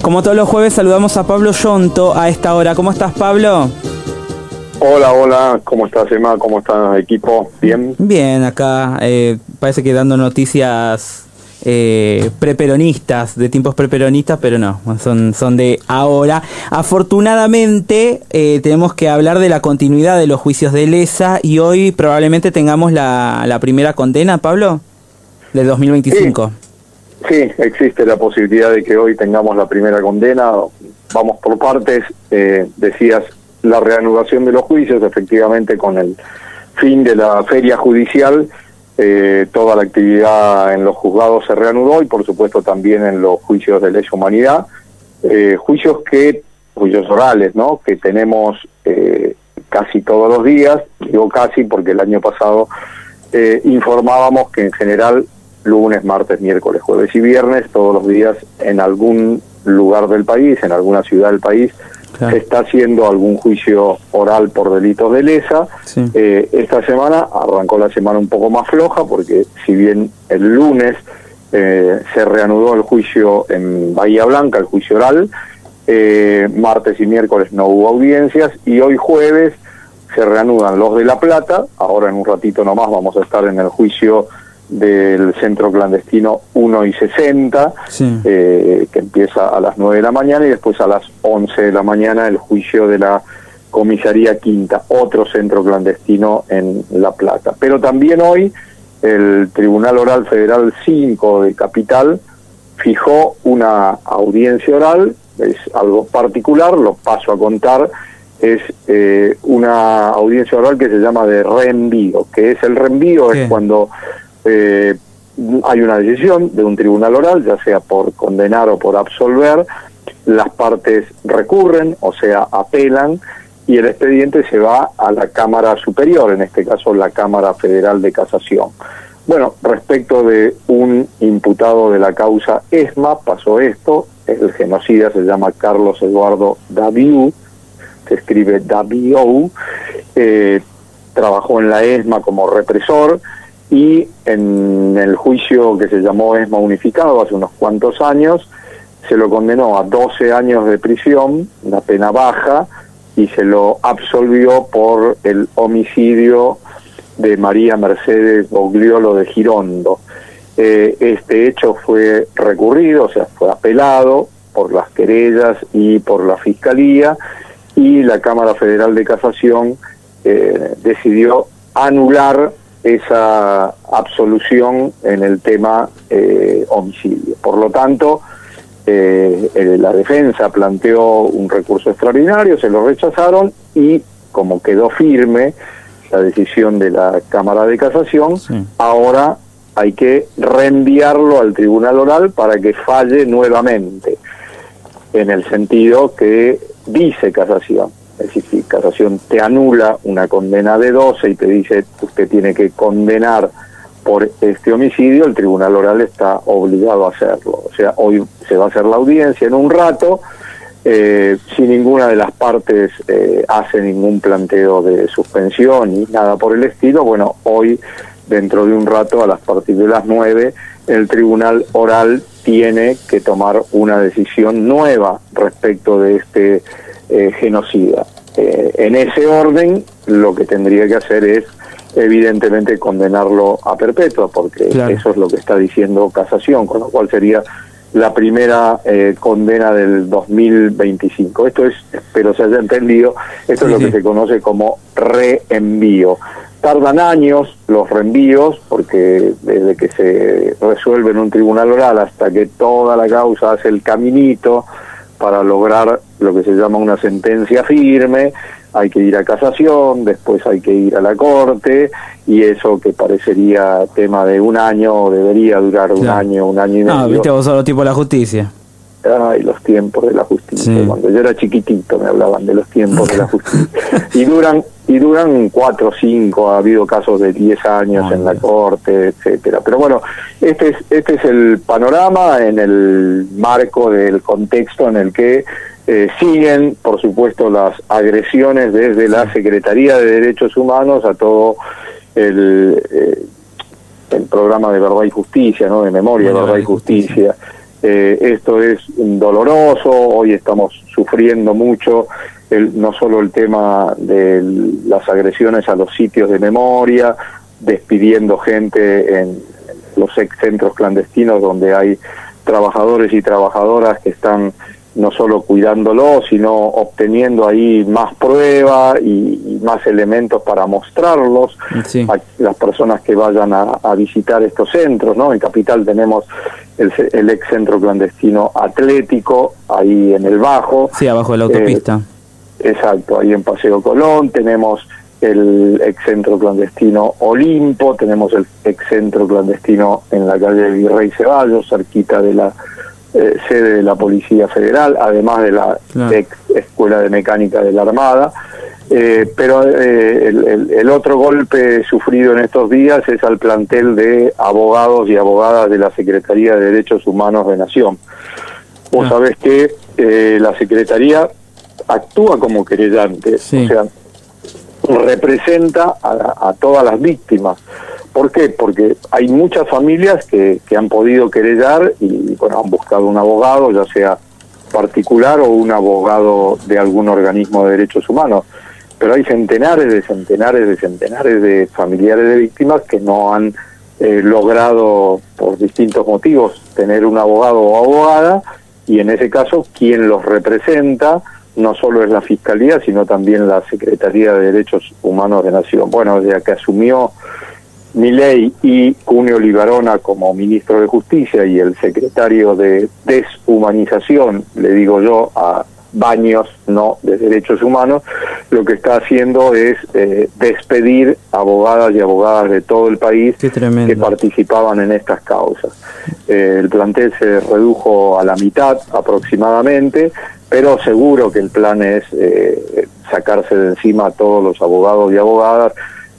Como todos los jueves saludamos a Pablo Yonto a esta hora. ¿Cómo estás, Pablo? Hola, ¿cómo estás, Emma? ¿Cómo está, equipo? ¿Bien? Bien, acá parece que dando noticias preperonistas, de tiempos preperonistas, pero no, son de ahora. Afortunadamente tenemos que hablar de la continuidad de los juicios de Leza y hoy probablemente tengamos la primera condena, Pablo, de 2025. Sí, existe la posibilidad de que hoy tengamos la primera condena. Vamos por partes. Decías la reanudación de los juicios, efectivamente con el fin de la feria judicial, toda la actividad en los juzgados se reanudó y por supuesto también en los juicios de lesa humanidad, juicios orales, ¿no? Que tenemos casi todos los días. Digo casi porque el año pasado informábamos que en general lunes, martes, miércoles, jueves y viernes, todos los días en algún lugar del país, en alguna ciudad del país, claro, se está haciendo algún juicio oral por delitos de lesa. Sí. Esta semana arrancó la semana un poco más floja porque si bien el lunes se reanudó el juicio en Bahía Blanca, el juicio oral, martes y miércoles no hubo audiencias y hoy jueves se reanudan los de La Plata. Ahora en un ratito nomás vamos a estar en el juicio del centro clandestino 1 y 60, sí, que empieza a las 9 de la mañana y después a las 11 de la mañana el juicio de la comisaría quinta, otro centro clandestino en La Plata. Pero también hoy el Tribunal Oral Federal 5 de Capital fijó una audiencia oral, es algo particular, lo paso a contar. Es una audiencia oral que se llama de reenvío. ¿Qué es el reenvío? Es cuando hay una decisión de un tribunal oral, ya sea por condenar o por absolver, las partes recurren, o sea, apelan, y el expediente se va a la Cámara Superior, en este caso la Cámara Federal de Casación. Bueno, respecto de un imputado de la causa ESMA, pasó esto. El genocida se llama Carlos Eduardo Daviú, se escribe Daviou, trabajó en la ESMA como represor, y en el juicio que se llamó ESMA Unificado hace unos cuantos años, se lo condenó a 12 años de prisión, una pena baja, y se lo absolvió por el homicidio de María Mercedes Bogliolo de Girondo. Este hecho fue recurrido, o sea, fue apelado por las querellas y por la Fiscalía, y la Cámara Federal de Casación decidió anular esa absolución en el tema homicidio. Por lo tanto, la defensa planteó un recurso extraordinario, se lo rechazaron y como quedó firme la decisión de la Cámara de Casación, sí, ahora hay que reenviarlo al Tribunal Oral para que falle nuevamente, en el sentido que dice Casación. Es decir, si Casación te anula una condena de 12 y te dice usted tiene que condenar por este homicidio, el Tribunal Oral está obligado a hacerlo. O sea, hoy se va a hacer la audiencia en un rato, si ninguna de las partes hace ningún planteo de suspensión ni nada por el estilo. Bueno, hoy, dentro de un rato, a partir de las 9, el Tribunal Oral tiene que tomar una decisión nueva respecto de este genocida. En ese orden, lo que tendría que hacer es, evidentemente, condenarlo a perpetua, porque claro, eso es lo que está diciendo Casación, con lo cual sería la primera condena del 2025. Esto es, espero se haya entendido, esto sí, es lo que se conoce como reenvío. Tardan años los reenvíos, porque desde que se resuelve en un tribunal oral hasta que toda la causa hace el caminito para lograr lo que se llama una sentencia firme, hay que ir a casación, después hay que ir a la corte, y eso que parecería tema de un año, debería durar un año y medio. Ah, viste vos solo tipo de la justicia. Ay, los tiempos de la justicia. Sí. Cuando yo era chiquitito me hablaban de los tiempos de la justicia. Y duran 4 o 5, ha habido casos de 10 años en la corte, etcétera. Pero bueno, este es el panorama en el marco del contexto en el que siguen, por supuesto, las agresiones desde la Secretaría de Derechos Humanos a todo el programa de Verdad y Justicia, ¿no? De Memoria, Verdad y Justicia. Esto es doloroso, hoy estamos sufriendo mucho, no solo el tema de las agresiones a los sitios de memoria, despidiendo gente en los ex centros clandestinos donde hay trabajadores y trabajadoras que están no solo cuidándolo, sino obteniendo ahí más pruebas y más elementos para mostrarlos a las personas que vayan a visitar estos centros, ¿no? En Capital tenemos el ex centro clandestino Atlético, ahí en el Bajo. Sí, abajo de la autopista. Exacto, ahí en Paseo Colón tenemos el ex centro clandestino Olimpo, tenemos el ex centro clandestino en la calle Virrey Ceballos, cerquita de la sede de la Policía Federal, además de la ex Escuela de Mecánica de la Armada. Pero el otro golpe sufrido en estos días es al plantel de abogados y abogadas de la Secretaría de Derechos Humanos de Nación. Vos sabés que la Secretaría actúa como querellante, o sea, representa a todas las víctimas. ¿Por qué? Porque hay muchas familias que han podido querellar y bueno, han buscado un abogado, ya sea particular o un abogado de algún organismo de derechos humanos. Pero hay centenares de familiares de víctimas que no han logrado, por distintos motivos, tener un abogado o abogada, y en ese caso quien los representa no solo es la Fiscalía, sino también la Secretaría de Derechos Humanos de Nación. Bueno, desde que asumió Milei y Cuneo Libarona como ministro de Justicia y el secretario de Deshumanización, le digo yo, a Baños, no de Derechos Humanos, lo que está haciendo es despedir abogadas y abogadas de todo el país que participaban en estas causas. El plantel se redujo a la mitad aproximadamente, pero seguro que el plan es sacarse de encima a todos los abogados y abogadas,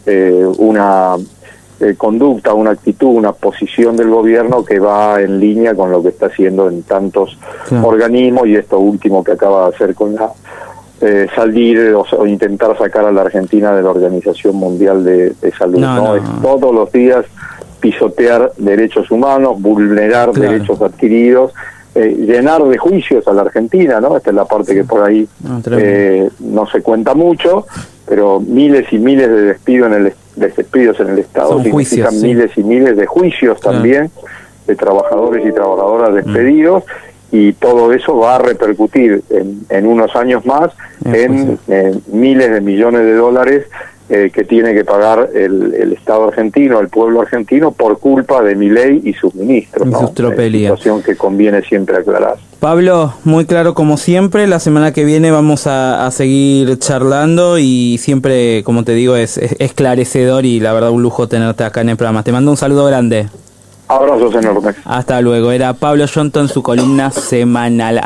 una conducta, una actitud, una posición del gobierno que va en línea con lo que está haciendo en tantos organismos, y esto último que acaba de hacer con la salir o intentar sacar a la Argentina de la Organización Mundial de Salud. Es todos los días pisotear derechos humanos, vulnerar derechos adquiridos, llenar de juicios a la Argentina, ¿no? Esta es la parte que por ahí no se cuenta mucho, pero miles y miles de despidos en el Estado significan miles y miles de juicios también de trabajadores y trabajadoras despedidos, y todo eso va a repercutir en unos años más en miles de millones de dólares que tiene que pagar el Estado argentino, el pueblo argentino, por culpa de Milei y sus ministros, ¿no? Sus tropelías. Situación que conviene siempre aclarar. Pablo, muy claro como siempre. La semana que viene vamos a seguir charlando, y siempre, como te digo, es esclarecedor y la verdad un lujo tenerte acá en el programa. Te mando un saludo grande. Abrazos enormes. Hasta luego. Era Pablo Yonto en su columna semanal.